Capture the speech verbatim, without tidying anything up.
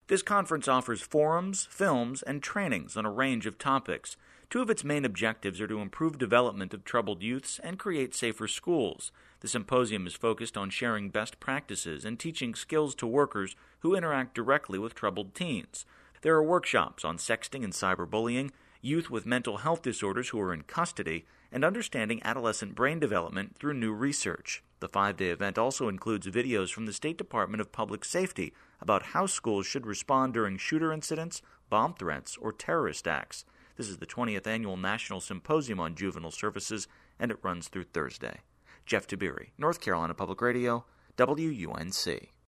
This conference offers forums, films, and trainings on a range of topics. Two of its main objectives are to improve development of troubled youths and create safer schools. The symposium is focused on sharing best practices and teaching skills to workers who interact directly with troubled teens. There are workshops on sexting and cyberbullying, youth with mental health disorders who are in custody, and understanding adolescent brain development through new research. The five-day event also includes videos from the State Department of Public Safety about how schools should respond during shooter incidents, bomb threats, or terrorist acts. This is the twentieth Annual National Symposium on Juvenile Services, and it runs through Thursday. Jeff Tiberi, North Carolina Public Radio, W U N C.